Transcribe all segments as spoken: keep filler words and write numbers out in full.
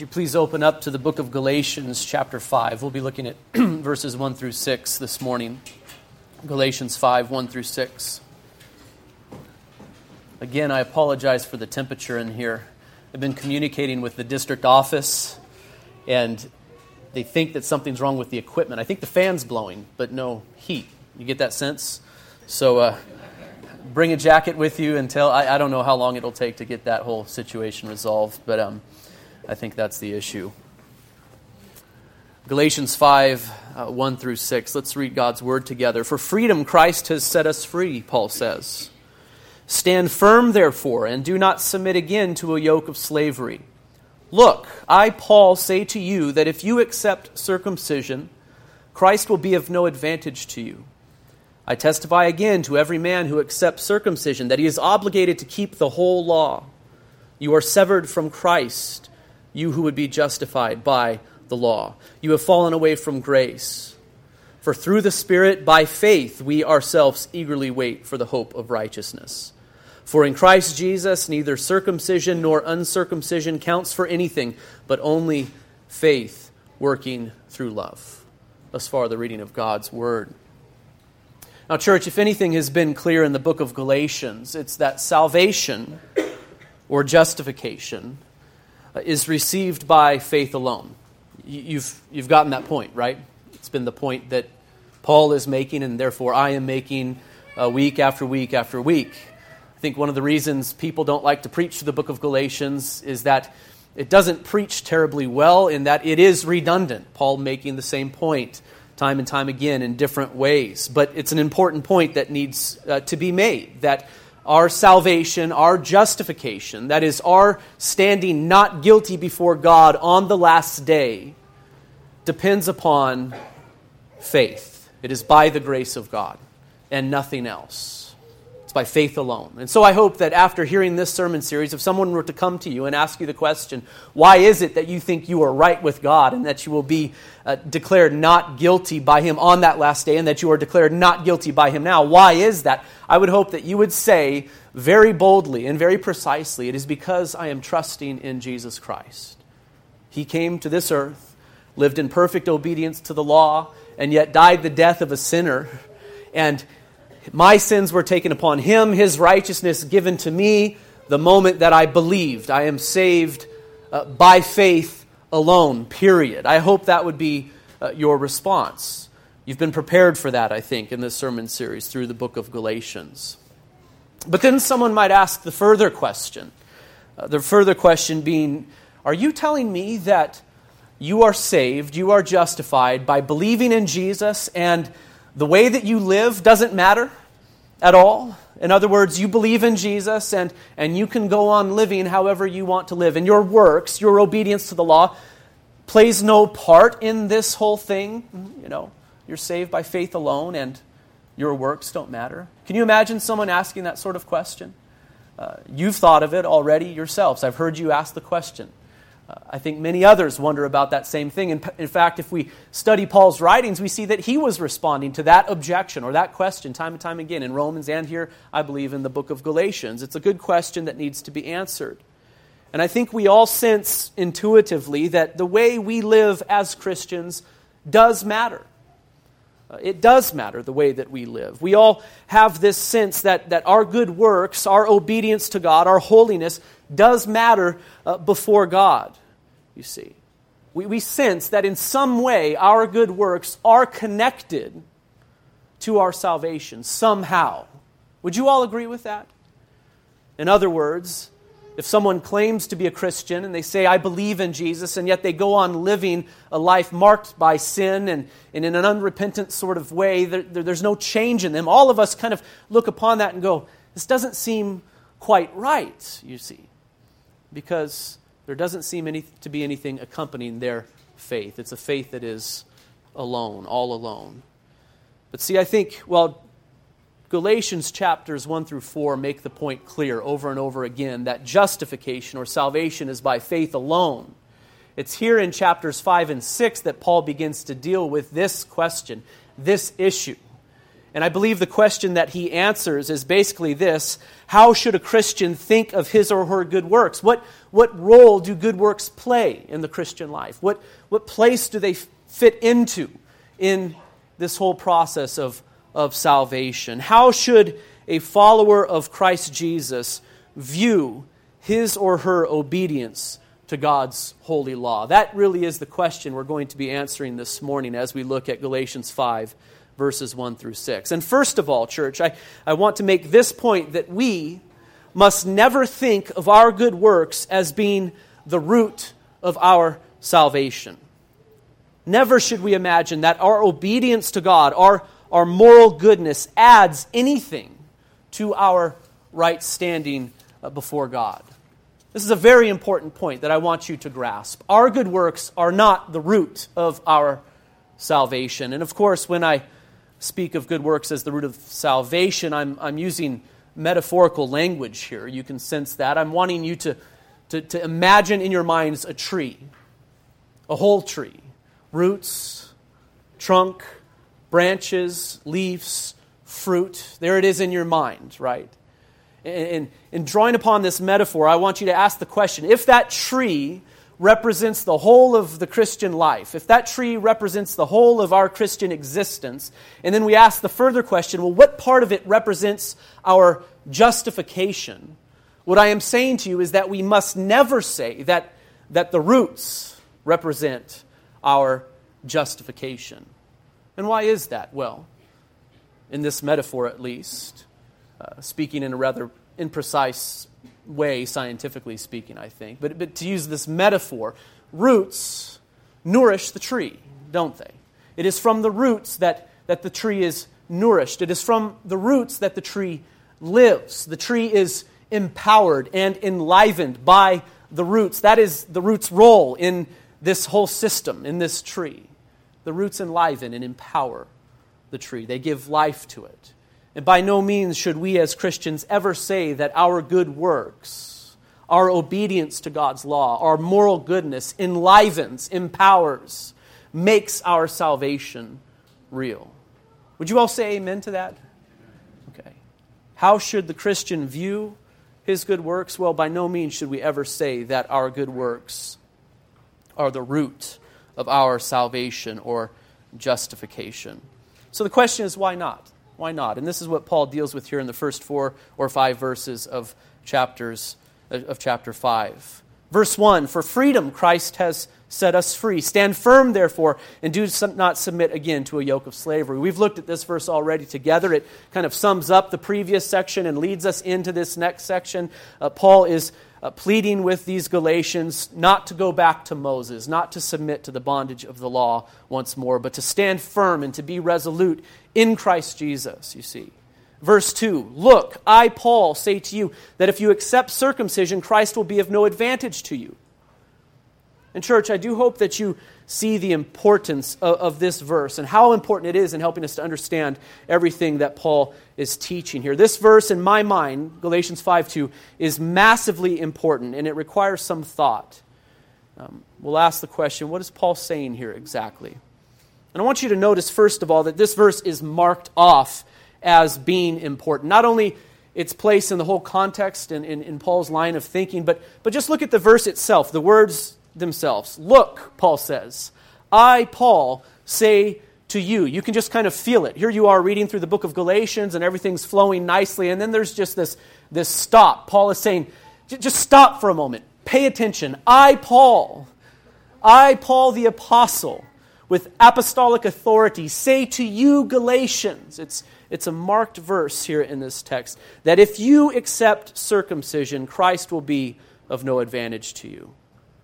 Would you please open up to the book of Galatians, chapter five. We'll be looking at verses one through six this morning. Galatians five, one through six. Again, I apologize for the temperature in here. I've been communicating with the district office, and they think that something's wrong with the equipment. I think the fan's blowing, but no heat. You get that sense? So uh, bring a jacket with you until, I, I don't know how long it'll take to get that whole situation resolved, but um, I think that's the issue. Galatians five, uh, one through six. Let's read God's word together. For freedom Christ has set us free, Paul says. Stand firm, therefore, and do not submit again to a yoke of slavery. Look, I, Paul, say to you that if you accept circumcision, Christ will be of no advantage to you. I testify again to every man who accepts circumcision that he is obligated to keep the whole law. You are severed from Christ, you who would be justified by the law. You have fallen away from grace. For through the Spirit, by faith, we ourselves eagerly wait for the hope of righteousness. For in Christ Jesus, neither circumcision nor uncircumcision counts for anything, but only faith working through love. Thus far, the reading of God's word. Now, church, if anything has been clear in the book of Galatians, it's that salvation or justification is received by faith alone. You've, you've gotten that point, right? It's been the point that Paul is making, and therefore I am making uh, week after week after week. I think one of the reasons people don't like to preach the book of Galatians is that it doesn't preach terribly well in that it is redundant. Paul making the same point time and time again in different ways. But it's an important point that needs uh, to be made, that our salvation, our justification, that is our standing not guilty before God on the last day, depends upon faith. It is by the grace of God and nothing else. It's by faith alone. And so I hope that after hearing this sermon series, if someone were to come to you and ask you the question, why is it that you think you are right with God and that you will be uh, declared not guilty by Him on that last day and that you are declared not guilty by Him now? Why is that? I would hope that you would say very boldly and very precisely, it is because I am trusting in Jesus Christ. He came to this earth, lived in perfect obedience to the law, and yet died the death of a sinner. And my sins were taken upon Him, His righteousness given to me the moment that I believed. I am saved uh, by faith alone, period. I hope that would be uh, your response. You've been prepared for that, I think, in this sermon series through the book of Galatians. But then someone might ask the further question. Uh, the further question being, are you telling me that you are saved, you are justified by believing in Jesus, and the way that you live doesn't matter at all? In other words, you believe in Jesus and, and you can go on living however you want to live. And your works, your obedience to the law, plays no part in this whole thing. You know, you're saved by faith alone and your works don't matter. Can you imagine someone asking that sort of question? Uh, you've thought of it already yourselves. I've heard you ask the question. I think many others wonder about that same thing. In, in fact, if we study Paul's writings, we see that he was responding to that objection or that question time and time again in Romans and here, I believe, in the book of Galatians. It's a good question that needs to be answered. And I think we all sense intuitively that the way we live as Christians does matter. It does matter the way that we live. We all have this sense that, that our good works, our obedience to God, our holiness does matter uh, before God, you see. We, we sense that in some way our good works are connected to our salvation somehow. Would you all agree with that? In other words, if someone claims to be a Christian and they say, I believe in Jesus, and yet they go on living a life marked by sin and, and in an unrepentant sort of way, there, there, there's no change in them. All of us kind of look upon that and go, this doesn't seem quite right, you see, because there doesn't seem any, to be anything accompanying their faith. It's a faith that is alone, all alone. But see, I think, well, Galatians chapters one through four make the point clear over and over again that justification or salvation is by faith alone. It's here in chapters five and six that Paul begins to deal with this question, this issue. And I believe the question that he answers is basically this: how should a Christian think of his or her good works? What, what role do good works play in the Christian life? What, what place do they fit into in this whole process of, of salvation? How should a follower of Christ Jesus view his or her obedience to God's holy law? That really is the question we're going to be answering this morning as we look at Galatians five, verses one through six. And first of all, church, I, I want to make this point that we must never think of our good works as being the root of our salvation. Never should we imagine that our obedience to God, our, our moral goodness, adds anything to our right standing before God. This is a very important point that I want you to grasp. Our good works are not the root of our salvation. And of course, when I speak of good works as the root of salvation, I'm, I'm using metaphorical language here. You can sense that. I'm wanting you to, to, to imagine in your minds a tree, a whole tree. Roots, trunk, branches, leaves, fruit. There it is in your mind, right? And in drawing upon this metaphor, I want you to ask the question, if that tree represents the whole of the Christian life, if that tree represents the whole of our Christian existence, and then we ask the further question, well, what part of it represents our justification? What I am saying to you is that we must never say that, that the roots represent our justification. And why is that? Well, in this metaphor at least, uh, speaking in a rather imprecise way, scientifically speaking, I think, but, but to use this metaphor, roots nourish the tree, don't they? It is from the roots that, that the tree is nourished. It is from the roots that the tree lives. The tree is empowered and enlivened by the roots. That is the roots' role in this whole system, in this tree. The roots enliven and empower the tree. They give life to it. And by no means should we as Christians ever say that our good works, our obedience to God's law, our moral goodness enlivens, empowers, makes our salvation real. Would you all say amen to that? Okay. How should the Christian view his good works? Well, by no means should we ever say that our good works are the root of our salvation or justification. So the question is, why not? Why not? And this is what Paul deals with here in the first four or five verses of chapters of chapter five. Verse one, for freedom Christ has set us free. Stand firm, therefore, and do not submit again to a yoke of slavery. We've looked at this verse already together. It kind of sums up the previous section and leads us into this next section. Uh, Paul is Uh, pleading with these Galatians not to go back to Moses, not to submit to the bondage of the law once more, but to stand firm and to be resolute in Christ Jesus, you see. Verse two, look, I, Paul, say to you that if you accept circumcision, Christ will be of no advantage to you. And church, I do hope that you see the importance of, of this verse and how important it is in helping us to understand everything that Paul is teaching here. This verse, in my mind, Galatians five two, is massively important, and it requires some thought. Um, we'll ask the question, what is Paul saying here exactly? And I want you to notice, first of all, that this verse is marked off as being important. Not only its place in the whole context and in, in Paul's line of thinking, but, but just look at the verse itself, the words themselves. Look, Paul says, I, Paul, say to you. You can just kind of feel it. Here you are reading through the book of Galatians and everything's flowing nicely, and then there's just this, this stop. Paul is saying, just stop for a moment. Pay attention. I, Paul, I, Paul the apostle, with apostolic authority, say to you Galatians, it's, it's a marked verse here in this text, that if you accept circumcision, Christ will be of no advantage to you.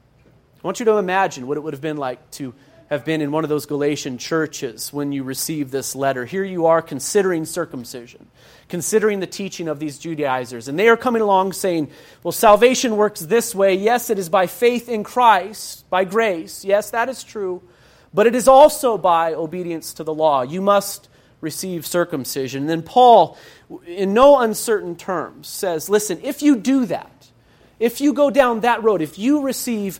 I want you to imagine what it would have been like to have been in one of those Galatian churches when you received this letter. Here you are considering circumcision, considering the teaching of these Judaizers, and they are coming along saying, well, salvation works this way. Yes, it is by faith in Christ, by grace. Yes, that is true. But it is also by obedience to the law. You must receive circumcision. And then Paul, in no uncertain terms, says, listen, if you do that, if you go down that road, if you receive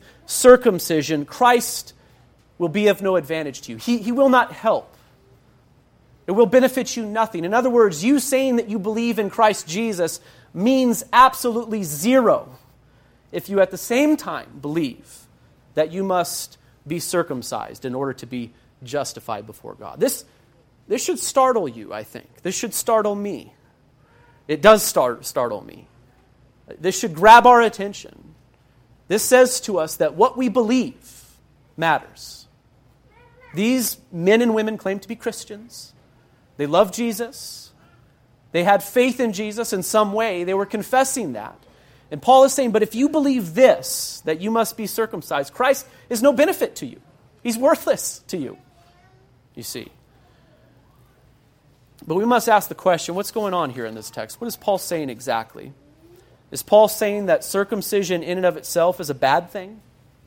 circumcision, Christ will be of no advantage to you. He, he will not help. It will benefit you nothing. In other words, you saying that you believe in Christ Jesus means absolutely zero if you at the same time believe that you must be circumcised in order to be justified before God. This, this should startle you, I think. This should startle me. It does start, startle me. This should grab our attention. This says to us that what we believe matters. These men and women claim to be Christians. They love Jesus. They had faith in Jesus in some way. They were confessing that. And Paul is saying, but if you believe this, that you must be circumcised, Christ is no benefit to you. He's worthless to you, you see. But we must ask the question, what's going on here in this text? What is Paul saying exactly? Is Paul saying that circumcision in and of itself is a bad thing?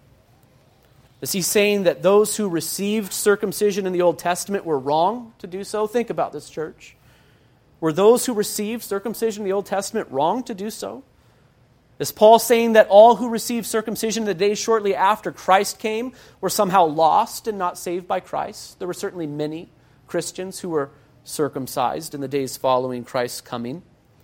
Is he saying that those who received circumcision in the Old Testament were wrong to do so? Think about this, church. Were those who received circumcision in the Old Testament wrong to do so? Is Paul saying that all who received circumcision in the days shortly after Christ came were somehow lost and not saved by Christ? There were certainly many Christians who were circumcised in the days following Christ's coming.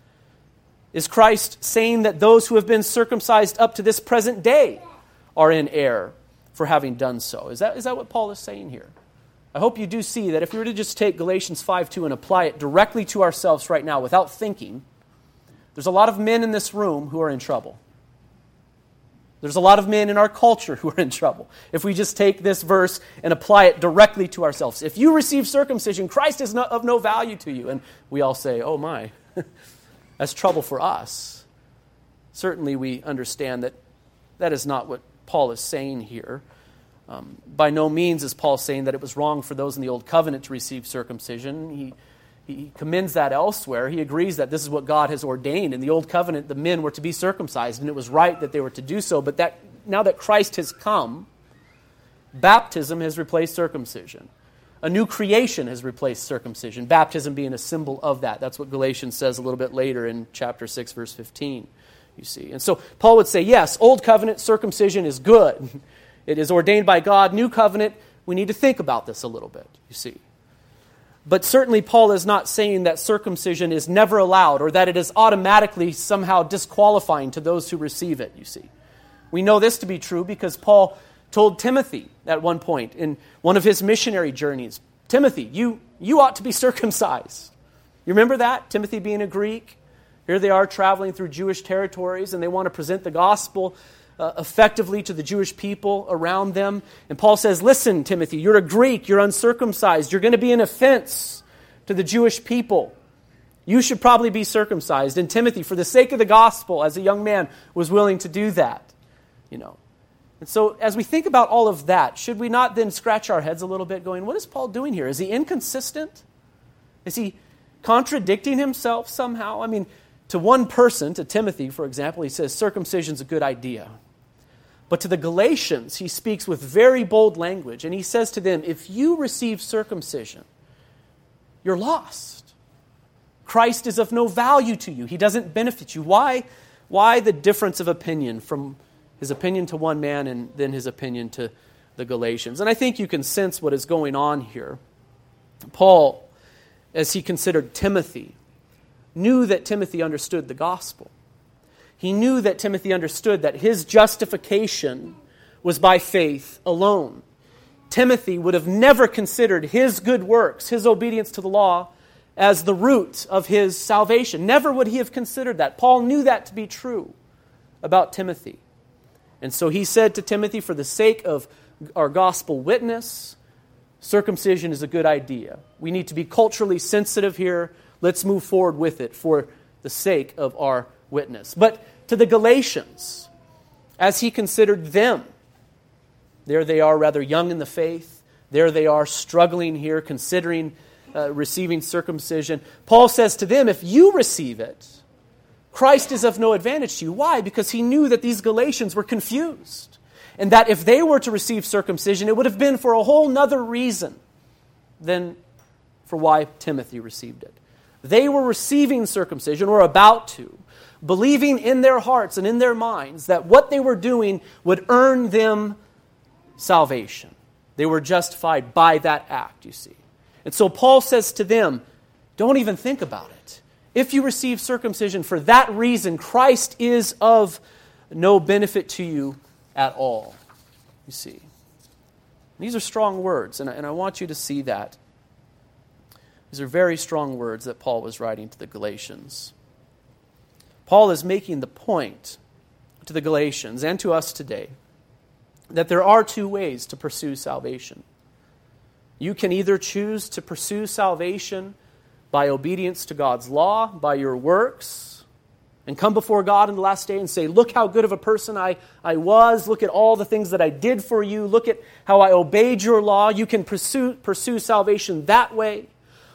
Is Christ saying that those who have been circumcised up to this present day are in error for having done so? Is that, is that what Paul is saying here? I hope you do see that if we were to just take Galatians five two and apply it directly to ourselves right now without thinking, there's a lot of men in this room who are in trouble. There's a lot of men in our culture who are in trouble. If we just take this verse and apply it directly to ourselves. If you receive circumcision, Christ is not of no value to you. And we all say, oh my, that's trouble for us. Certainly we understand that that is not what Paul is saying here. Um, by no means is Paul saying that it was wrong for those in the Old Covenant to receive circumcision. He He commends that elsewhere. He agrees that this is what God has ordained. In the Old Covenant, the men were to be circumcised, and it was right that they were to do so. But that now that Christ has come, baptism has replaced circumcision. A new creation has replaced circumcision, baptism being a symbol of that. That's what Galatians says a little bit later in chapter six, verse fifteen, you see. And so Paul would say, yes, Old Covenant circumcision is good. It is ordained by God. New Covenant, we need to think about this a little bit, you see. But certainly Paul is not saying that circumcision is never allowed or that it is automatically somehow disqualifying to those who receive it, you see. We know this to be true because Paul told Timothy at one point in one of his missionary journeys, Timothy, you, you ought to be circumcised. You remember that? Timothy being a Greek. Here they are traveling through Jewish territories and they want to present the gospel Uh, effectively to the Jewish people around them. And Paul says, listen, Timothy, you're a Greek, you're uncircumcised, you're going to be an offense to the Jewish people. You should probably be circumcised. And Timothy, for the sake of the gospel, as a young man, was willing to do that. You know. And so as we think about all of that, should we not then scratch our heads a little bit going, what is Paul doing here? Is he inconsistent? Is he contradicting himself somehow? I mean, to one person, to Timothy, for example, he says circumcision's a good idea. But to the Galatians, he speaks with very bold language, and he says to them, if you receive circumcision, you're lost. Christ is of no value to you. He doesn't benefit you. Why, why the difference of opinion from his opinion to one man and then his opinion to the Galatians? And I think you can sense what is going on here. Paul, as he considered Timothy, knew that Timothy understood the gospel. He knew that Timothy understood that his justification was by faith alone. Timothy would have never considered his good works, his obedience to the law, as the root of his salvation. Never would he have considered that. Paul knew that to be true about Timothy. And so he said to Timothy, for the sake of our gospel witness, circumcision is a good idea. We need to be culturally sensitive here. Let's move forward with it for the sake of our witness. But to the Galatians, as he considered them, there they are rather young in the faith. There they are struggling here, considering uh, receiving circumcision. Paul says to them, if you receive it, Christ is of no advantage to you. Why? Because he knew that these Galatians were confused. And that if they were to receive circumcision, it would have been for a whole nother reason than for why Timothy received it. They were receiving circumcision, or about to, believing in their hearts and in their minds that what they were doing would earn them salvation. They were justified by that act, you see. And so Paul says to them, don't even think about it. If you receive circumcision for that reason, Christ is of no benefit to you at all. You see. These are strong words, and I, and I want you to see that. These are very strong words that Paul was writing to the Galatians. Paul is making the point to the Galatians and to us today that there are two ways to pursue salvation. You can either choose to pursue salvation by obedience to God's law, by your works, and come before God in the last day and say, look how good of a person I, I was, look at all the things that I did for you, look at how I obeyed your law. You can pursue, pursue salvation that way,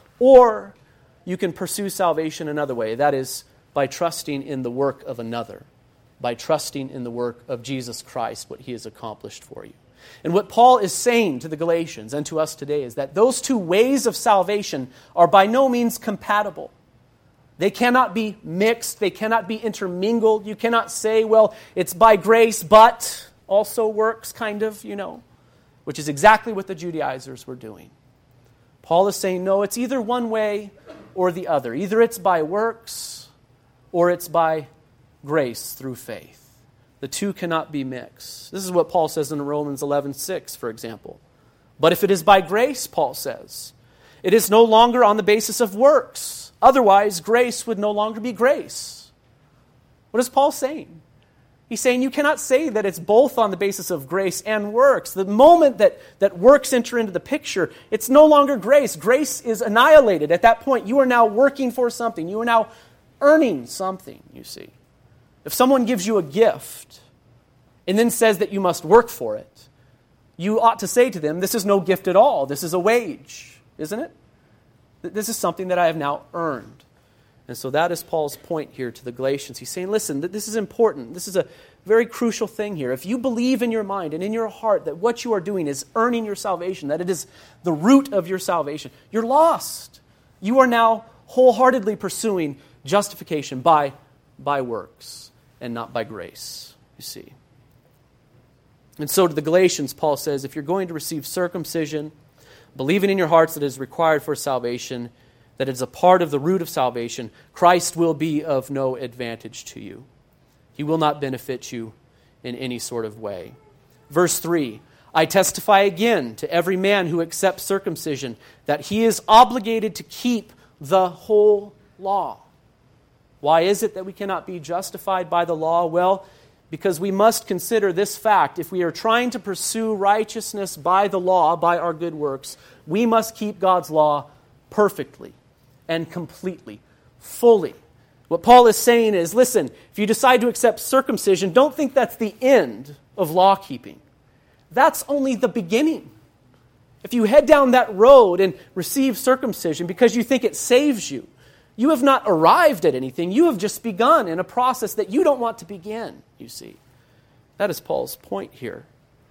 or you can pursue salvation another way. That is by trusting in the work of another, by trusting in the work of Jesus Christ, what He has accomplished for you. And what Paul is saying to the Galatians and to us today is that those two ways of salvation are by no means compatible. They cannot be mixed. They cannot be intermingled. You cannot say, well, it's by grace, but also works, kind of, you know, which is exactly what the Judaizers were doing. Paul is saying, no, it's either one way or the other. Either it's by works or it's by grace through faith. The two cannot be mixed. This is what Paul says in Romans eleven six, for example. But if it is by grace, Paul says, it is no longer on the basis of works. Otherwise, grace would no longer be grace. What is Paul saying? He's saying you cannot say that it's both on the basis of grace and works. The moment that, that works enter into the picture, it's no longer grace. Grace is annihilated. At that point, you are now working for something. You are now earning something, you see. If someone gives you a gift and then says that you must work for it, you ought to say to them, this is no gift at all. This is a wage, isn't it? This is something that I have now earned. And so that is Paul's point here to the Galatians. He's saying, listen, this is important. This is a very crucial thing here. If you believe in your mind and in your heart that what you are doing is earning your salvation, that it is the root of your salvation, you're lost. You are now wholeheartedly pursuing justification by, by works and not by grace, you see. And so to the Galatians, Paul says, if you're going to receive circumcision, believing in your hearts that it is required for salvation, that it is a part of the root of salvation, Christ will be of no advantage to you. He will not benefit you in any sort of way. Verse three, I testify again to every man who accepts circumcision that he is obligated to keep the whole law. Why is it that we cannot be justified by the law? Well, because we must consider this fact. If we are trying to pursue righteousness by the law, by our good works, we must keep God's law perfectly and completely, fully. What Paul is saying is, listen, if you decide to accept circumcision, don't think that's the end of law keeping. That's only the beginning. If you head down that road and receive circumcision because you think it saves you, you have not arrived at anything. You have just begun in a process that you don't want to begin, you see. That is Paul's point here.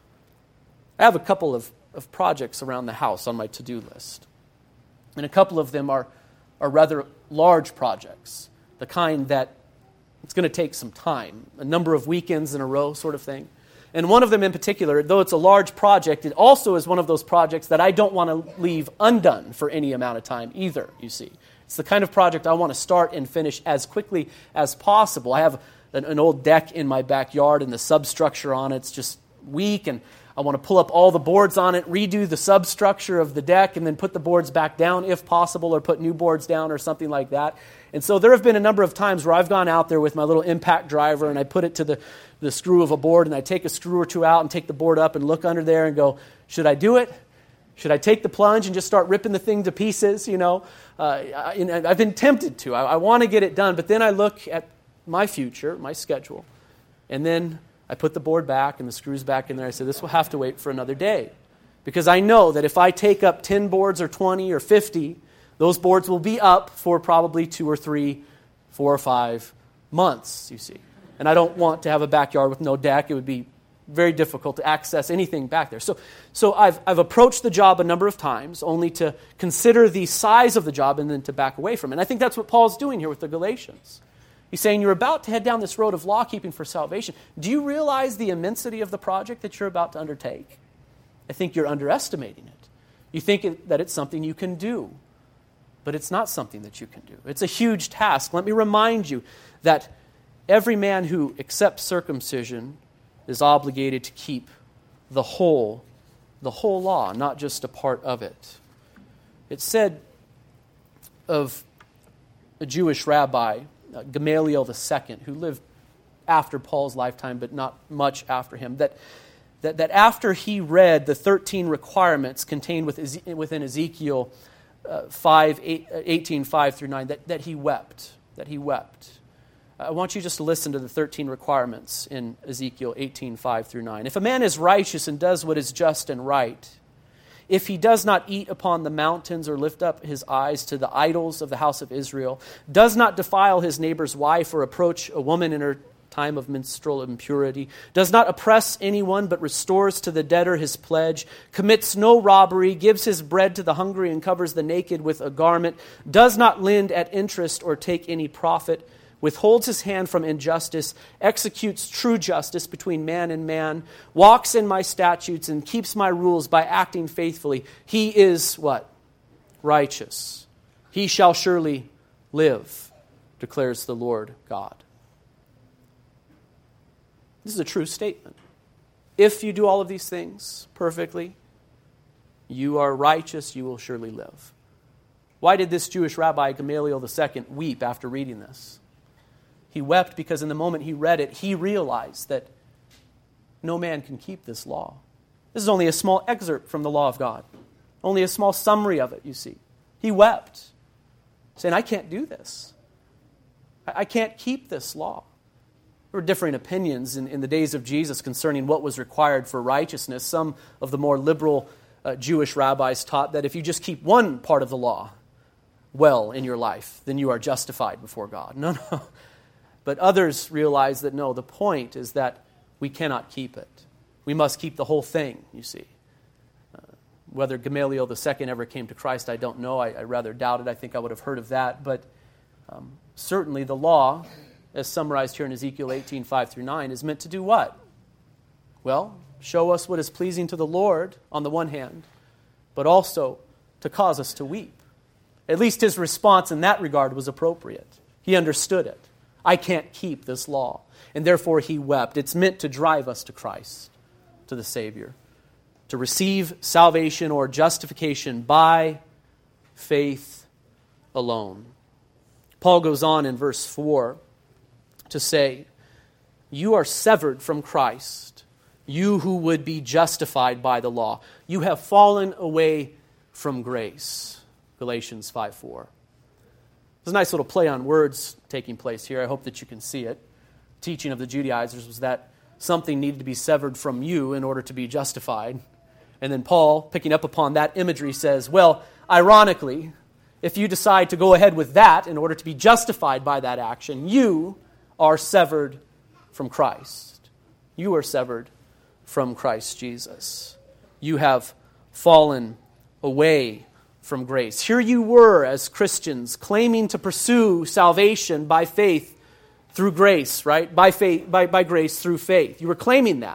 I have a couple of, of projects around the house on my to-do list. And a couple of them are, are rather large projects, the kind that it's going to take some time, a number of weekends in a row sort of thing. And one of them in particular, though it's a large project, it also is one of those projects that I don't want to leave undone for any amount of time either, you see. It's the kind of project I want to start and finish as quickly as possible. I have an, an old deck in my backyard and the substructure on it's just weak, and I want to pull up all the boards on it, redo the substructure of the deck, and then put the boards back down if possible, or put new boards down or something like that. And so there have been a number of times where I've gone out there with my little impact driver and I put it to the, the screw of a board, and I take a screw or two out and take the board up and look under there and go, should I do it? Should I take the plunge and just start ripping the thing to pieces, you know? Uh, I, I've been tempted to. I, I want to get it done, but then I look at my future, my schedule, and then I put the board back and the screws back in there. I say, this will have to wait for another day. Because I know that if I take up ten boards or twenty or fifty, those boards will be up for probably two or three, four or five months, you see. And I don't want to have a backyard with no deck. It would be very difficult to access anything back there. So so I've I've approached the job a number of times only to consider the size of the job and then to back away from it. And I think that's what Paul's doing here with the Galatians. He's saying you're about to head down this road of law keeping for salvation. Do you realize the immensity of the project that you're about to undertake? I think you're underestimating it. You think it, that it's something you can do, but it's not something that you can do. It's a huge task. Let me remind you that every man who accepts circumcision is obligated to keep the whole, the whole law, not just a part of it. It's said of a Jewish rabbi, uh, Gamaliel the Second, who lived after Paul's lifetime, but not much after him, that that, that after he read the thirteen requirements contained within Ezekiel uh, five, eighteen, five through nine, that, that he wept, that he wept. I want you just to listen to the thirteen requirements in Ezekiel eighteen, five through nine. If a man is righteous and does what is just and right, if he does not eat upon the mountains or lift up his eyes to the idols of the house of Israel, does not defile his neighbor's wife or approach a woman in her time of menstrual impurity, does not oppress anyone but restores to the debtor his pledge, commits no robbery, gives his bread to the hungry and covers the naked with a garment, does not lend at interest or take any profit, withholds his hand from injustice, executes true justice between man and man, walks in my statutes and keeps my rules by acting faithfully, he is what? Righteous. He shall surely live, declares the Lord God. This is a true statement. If you do all of these things perfectly, you are righteous, you will surely live. Why did this Jewish rabbi, Gamaliel the Second, weep after reading this? He wept because in the moment he read it, he realized that no man can keep this law. This is only a small excerpt from the law of God. Only a small summary of it, you see. He wept, saying, I can't do this. I can't keep this law. There were differing opinions in, in the days of Jesus concerning what was required for righteousness. Some of the more liberal uh, Jewish rabbis taught that if you just keep one part of the law well in your life, then you are justified before God. No, no. But others realize that no, the point is that we cannot keep it. We must keep the whole thing, you see. Uh, whether Gamaliel the Second ever came to Christ, I don't know. I, I rather doubt it. I think I would have heard of that. But um, certainly the law, as summarized here in Ezekiel eighteen, five through nine, is meant to do what? Well, show us what is pleasing to the Lord on the one hand, but also to cause us to weep. At least his response in that regard was appropriate. He understood it. I can't keep this law. And therefore he wept. It's meant to drive us to Christ, to the Savior, to receive salvation or justification by faith alone. Paul goes on in verse four to say, you are severed from Christ, you who would be justified by the law. You have fallen away from grace. Galatians five four. There's a nice little play on words taking place here. I hope that you can see it. Teaching of the Judaizers was that something needed to be severed from you in order to be justified. And then Paul, picking up upon that imagery, says, well, ironically, if you decide to go ahead with that in order to be justified by that action, you are severed from Christ. You are severed from Christ Jesus. You have fallen away from grace. Here you were as Christians claiming to pursue salvation by faith through grace, right? By faith, by, by grace through faith. You were claiming that.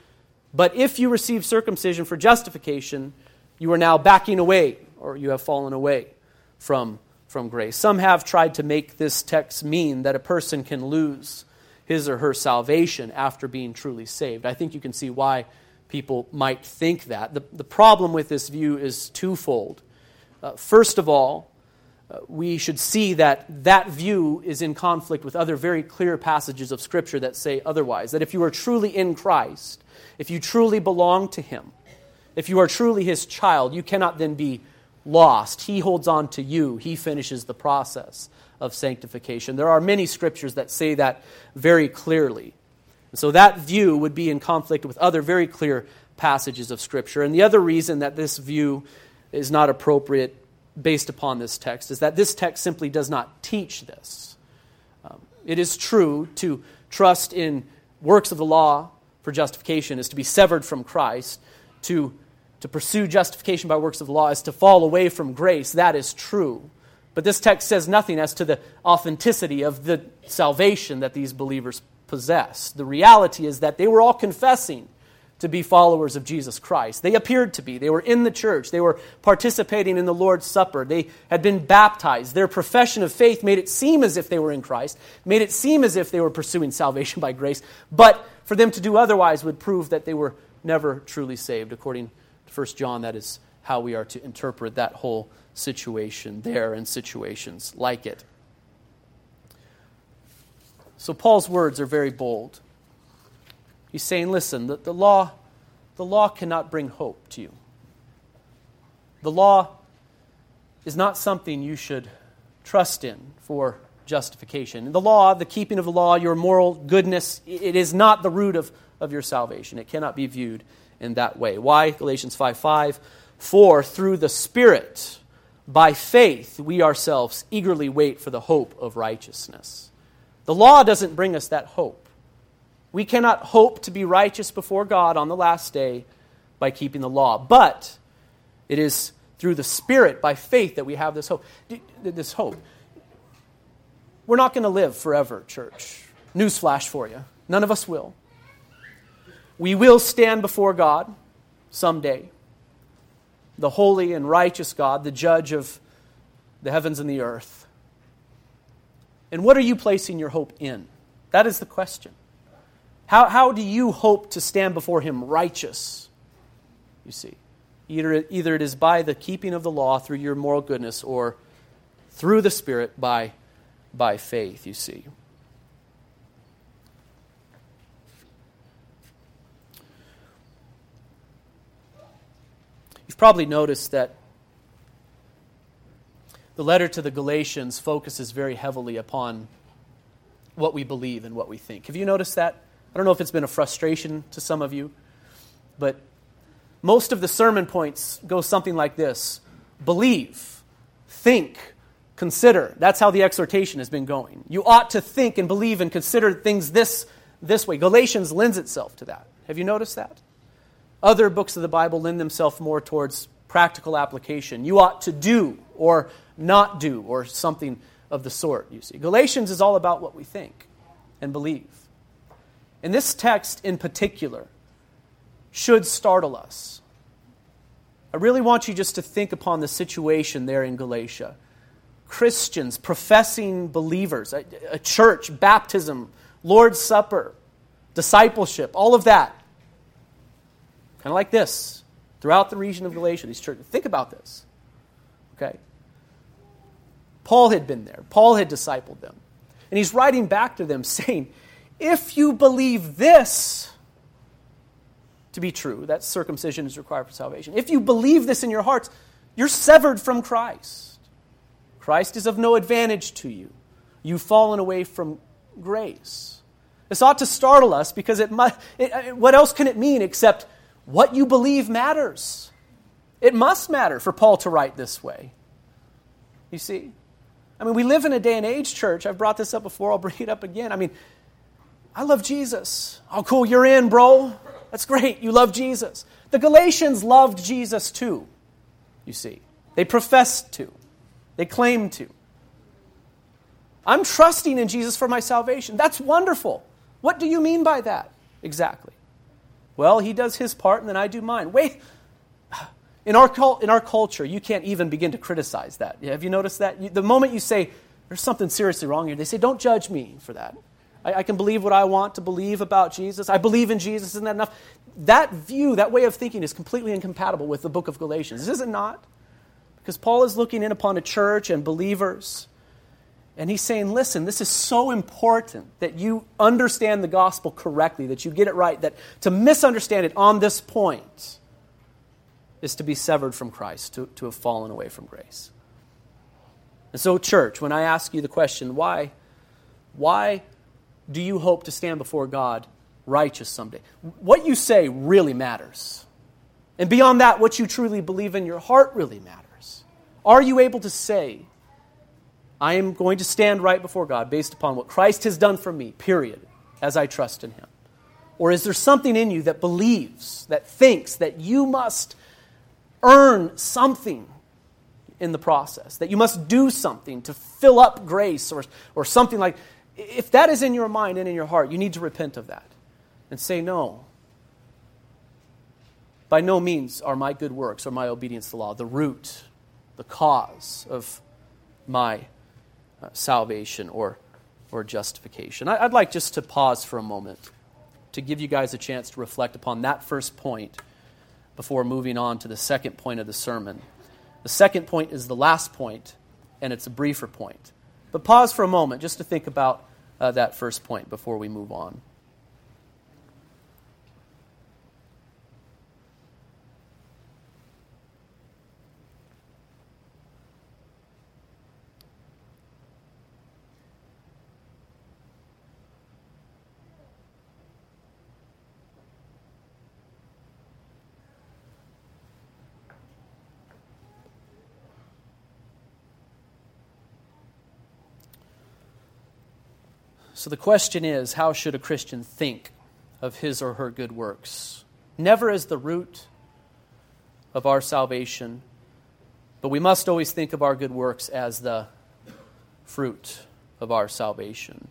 But if you receive circumcision for justification, you are now backing away, or you have fallen away from, from grace. Some have tried to make this text mean that a person can lose his or her salvation after being truly saved. I think you can see why people might think that. The, the problem with this view is twofold. Uh, first of all, uh, we should see that that view is in conflict with other very clear passages of Scripture that say otherwise. That if you are truly in Christ, if you truly belong to Him, if you are truly His child, you cannot then be lost. He holds on to you. He finishes the process of sanctification. There are many Scriptures that say that very clearly. And so that view would be in conflict with other very clear passages of Scripture. And the other reason that this view is not appropriate based upon this text is that this text simply does not teach this. Um, it is true to trust in works of the law for justification is to be severed from Christ. To, to pursue justification by works of the law is to fall away from grace. That is true. But this text says nothing as to the authenticity of the salvation that these believers possess. The reality is that they were all confessing to be followers of Jesus Christ. They appeared to be. They were in the church. They were participating in the Lord's Supper. They had been baptized. Their profession of faith made it seem as if they were in Christ, made it seem as if they were pursuing salvation by grace. But for them to do otherwise would prove that they were never truly saved. According to First John, that is how we are to interpret that whole situation there and situations like it. So Paul's words are very bold. He's saying, listen, the, the law, the law cannot bring hope to you. The law is not something you should trust in for justification. The law, the keeping of the law, your moral goodness, it is not the root of, of your salvation. It cannot be viewed in that way. Why? Galatians five five, for through the Spirit, by faith, we ourselves eagerly wait for the hope of righteousness. The law doesn't bring us that hope. We cannot hope to be righteous before God on the last day by keeping the law. But it is through the Spirit, by faith, that we have this hope. This hope. We're not going to live forever, church. Newsflash for you. None of us will. We will stand before God someday. The holy and righteous God, the judge of the heavens and the earth. And what are you placing your hope in? That is the question. How, how do you hope to stand before Him righteous? You see, either, either it is by the keeping of the law through your moral goodness or through the Spirit by, by faith, you see. You've probably noticed that the letter to the Galatians focuses very heavily upon what we believe and what we think. Have you noticed that? I don't know if it's been a frustration to some of you, but most of the sermon points go something like this. Believe, think, consider. That's how the exhortation has been going. You ought to think and believe and consider things this, this way. Galatians lends itself to that. Have you noticed that? Other books of the Bible lend themselves more towards practical application. You ought to do or not do or something of the sort, you see. Galatians is all about what we think and believe. And this text in particular should startle us. I really want you just to think upon the situation there in Galatia. Christians, professing believers, a, a church, baptism, Lord's Supper, discipleship, all of that. Kind of like this, throughout the region of Galatia, these churches. Think about this. Okay? Paul had been there. Paul had discipled them. And he's writing back to them saying, if you believe this to be true, that circumcision is required for salvation. If you believe this in your hearts, you're severed from Christ. Christ is of no advantage to you. You've fallen away from grace. This ought to startle us because it, must, it what else can it mean except what you believe matters? It must matter for Paul to write this way. You see? I mean, we live in a day and age, church. I've brought this up before. I'll bring it up again. I mean, I love Jesus. Oh, cool, you're in, bro. That's great. You love Jesus. The Galatians loved Jesus too, you see. They professed to. They claimed to. I'm trusting in Jesus for my salvation. That's wonderful. What do you mean by that? Exactly. Well, He does His part and then I do mine. Wait. In our, in our culture, you can't even begin to criticize that. Have you noticed that? The moment you say, there's something seriously wrong here, they say, don't judge me for that. I, I can believe what I want to believe about Jesus. I believe in Jesus. Isn't that enough? That view, that way of thinking is completely incompatible with the book of Galatians. Is it not? Because Paul is looking in upon a church and believers, and he's saying, listen, this is so important that you understand the gospel correctly, that you get it right, that to misunderstand it on this point is to be severed from Christ, to, to have fallen away from grace. And so, church, when I ask you the question, why, why do you hope to stand before God righteous someday? What you say really matters. And beyond that, what you truly believe in your heart really matters. Are you able to say, I am going to stand right before God based upon what Christ has done for me, period, as I trust in Him? Or is there something in you that believes, that thinks that you must earn something in the process, that you must do something to fill up grace or, or something like? If that is in your mind and in your heart, you need to repent of that and say, no, by no means are my good works or my obedience to the law the root, the cause of my uh, salvation or, or justification. I, I'd like just to pause for a moment to give you guys a chance to reflect upon that first point before moving on to the second point of the sermon. The second point is the last point, and it's a briefer point. But pause for a moment just to think about uh, that first point before we move on. So the question is, how should a Christian think of his or her good works? Never as the root of our salvation, but we must always think of our good works as the fruit of our salvation.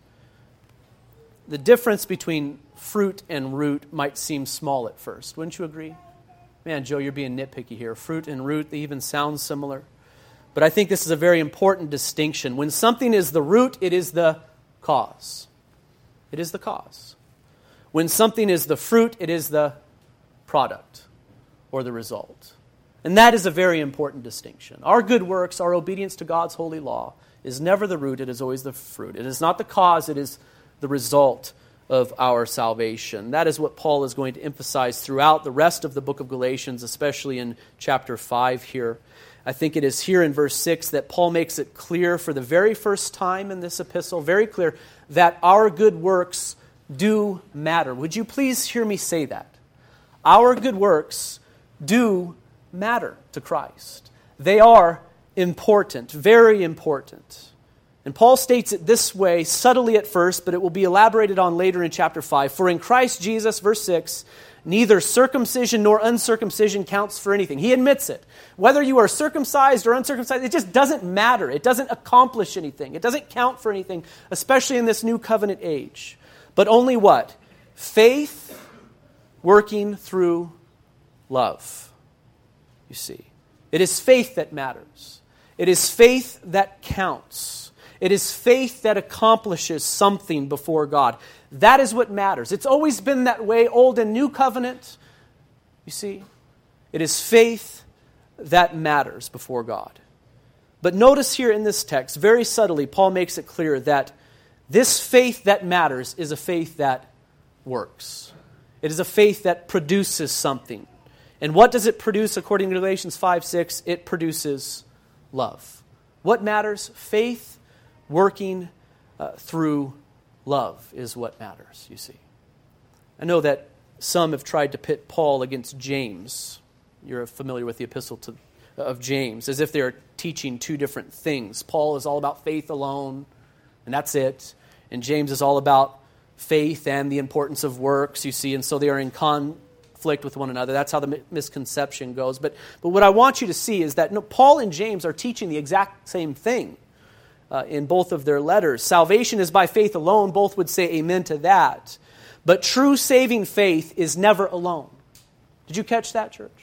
The difference between fruit and root might seem small at first. Wouldn't you agree? Man, Joe, you're being nitpicky here. Fruit and root, they even sound similar. But I think this is a very important distinction. When something is the root, it is the cause. It is the cause. When something is the fruit, it is the product or the result. And that is a very important distinction. Our good works, our obedience to God's holy law, is never the root, it is always the fruit. It is not the cause, it is the result of our salvation. That is what Paul is going to emphasize throughout the rest of the book of Galatians, especially in chapter five here. I think it is here in verse six that Paul makes it clear for the very first time in this epistle, very clear, that our good works do matter. Would you please hear me say that? Our good works do matter to Christ. They are important, very important. And Paul states it this way, subtly at first, but it will be elaborated on later in chapter five. For in Christ Jesus, verse six, neither circumcision nor uncircumcision counts for anything. He admits it. Whether you are circumcised or uncircumcised, it just doesn't matter. It doesn't accomplish anything. It doesn't count for anything, especially in this new covenant age. But only what? Faith working through love. You see, it is faith that matters. It is faith that counts. It is faith that accomplishes something before God. That is what matters. It's always been that way, Old and New Covenant. You see, it is faith that matters before God. But notice here in this text, very subtly, Paul makes it clear that this faith that matters is a faith that works. It is a faith that produces something. And what does it produce according to Galatians five six? It produces love. What matters? Faith working uh, through love is what matters, you see. I know that some have tried to pit Paul against James. You're familiar with the epistle to, of James, as if they are teaching two different things. Paul is all about faith alone, and that's it. And James is all about faith and the importance of works, you see, and so they are in conflict with one another. That's how the misconception goes. But, but what I want you to see is that no, Paul and James are teaching the exact same thing uh, in both of their letters. Salvation is by faith alone. Both would say amen to that. But true saving faith is never alone. Did you catch that, church?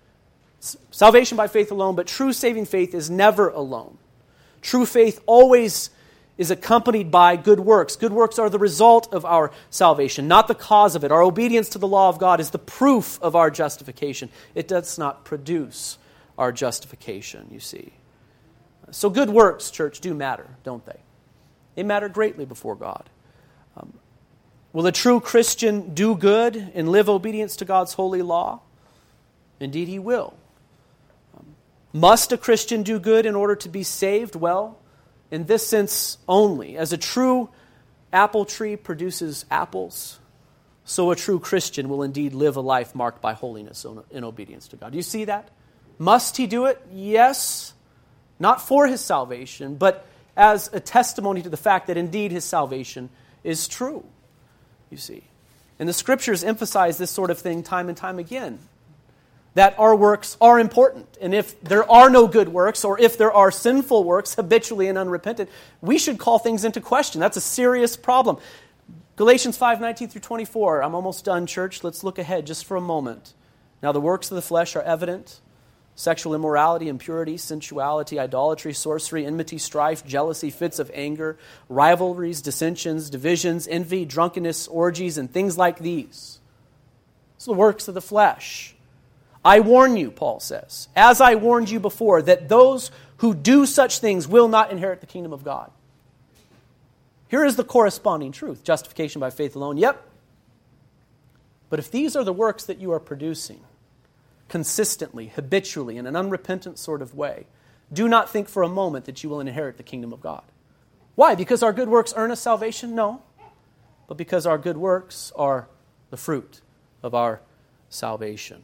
Salvation by faith alone, but true saving faith is never alone. True faith always is accompanied by good works. Good works are the result of our salvation, not the cause of it. Our obedience to the law of God is the proof of our justification. It does not produce our justification, you see. So good works, church, do matter, don't they? They matter greatly before God. Um, will a true Christian do good and live obedience to God's holy law? Indeed, he will. Must a Christian do good in order to be saved? Well, in this sense only. As a true apple tree produces apples, so a true Christian will indeed live a life marked by holiness in obedience to God. Do you see that? Must he do it? Yes. Not for his salvation, but as a testimony to the fact that indeed his salvation is true. You see. And the Scriptures emphasize this sort of thing time and time again. That our works are important. And if there are no good works, or if there are sinful works, habitually and unrepentant, we should call things into question. That's a serious problem. Galatians five nineteen through twenty-four. I'm almost done, church. Let's look ahead just for a moment Now the works of the flesh are evident: sexual immorality, impurity, sensuality, idolatry, sorcery, enmity, strife, jealousy, fits of anger, rivalries, dissensions, divisions, envy, drunkenness, orgies, and things like these. It's the works of the flesh. I warn you, Paul says, as I warned you before, that those who do such things will not inherit the kingdom of God. Here is the corresponding truth. Justification by faith alone, yep. But if these are the works that you are producing, consistently, habitually, in an unrepentant sort of way, do not think for a moment that you will inherit the kingdom of God. Why? Because our good works earn us salvation? No. But because our good works are the fruit of our salvation.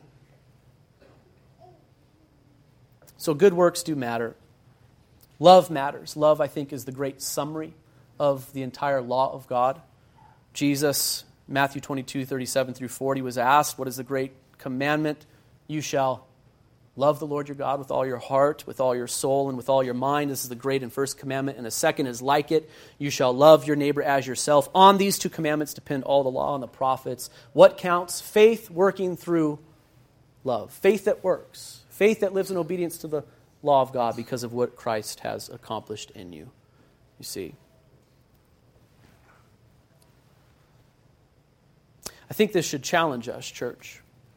So good works do matter. Love matters. Love, I think, is the great summary of the entire law of God. Jesus, Matthew twenty-two, thirty-seven through forty, was asked, what is the great commandment? You shall love the Lord your God with all your heart, with all your soul, and with all your mind. This is the great and first commandment. And a second is like it. You shall love your neighbor as yourself. On these two commandments depend all the law and the prophets. What counts? Faith working through love. Faith that works. Faith that lives in obedience to the law of God because of what Christ has accomplished in you. You see. I think this should challenge us, church.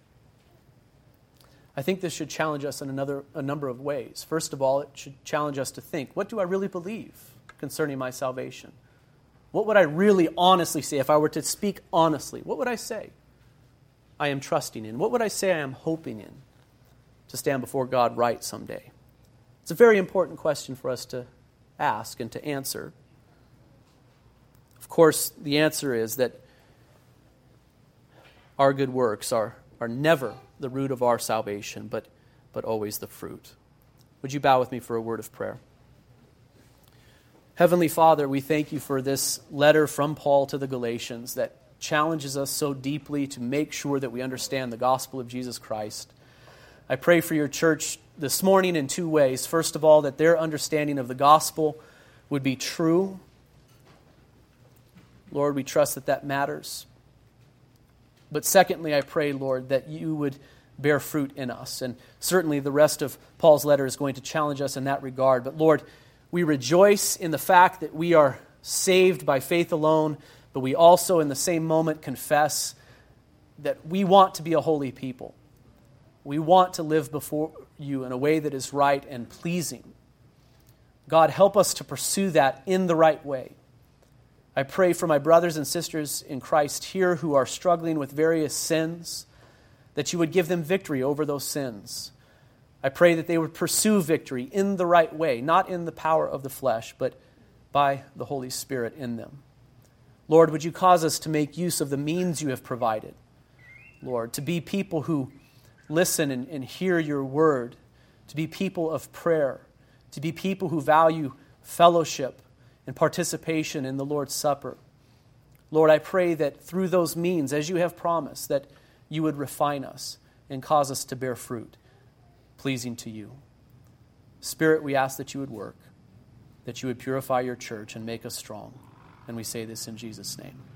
I think this should challenge us in another a number of ways. First of all, it should challenge us to think, what do I really believe concerning my salvation? What would I really honestly say if I were to speak honestly? What would I say I am trusting in? What would I say I am hoping in to stand before God right someday? It's a very important question for us to ask and to answer. Of course, the answer is that our good works are, are never the root of our salvation, but, but always the fruit. Would you bow with me for a word of prayer? Heavenly Father, we thank you for this letter from Paul to the Galatians that challenges us so deeply to make sure that we understand the gospel of Jesus Christ. I pray for your church this morning in two ways. First of all, that their understanding of the gospel would be true. Lord, we trust that that matters. But secondly, I pray, Lord, that you would bear fruit in us. And certainly the rest of Paul's letter is going to challenge us in that regard. But Lord, we rejoice in the fact that we are saved by faith alone, but we also in the same moment confess that we want to be a holy people. We want to live before you in a way that is right and pleasing. God, help us to pursue that in the right way. I pray for my brothers and sisters in Christ here who are struggling with various sins, that you would give them victory over those sins. I pray that they would pursue victory in the right way, not in the power of the flesh, but by the Holy Spirit in them. Lord, would you cause us to make use of the means you have provided, Lord, to be people who listen and, and hear your word, to be people of prayer, to be people who value fellowship and participation in the Lord's Supper. Lord, I pray that through those means, as you have promised, that you would refine us and cause us to bear fruit, pleasing to you. Spirit, we ask that you would work, that you would purify your church and make us strong. And we say this in Jesus' name.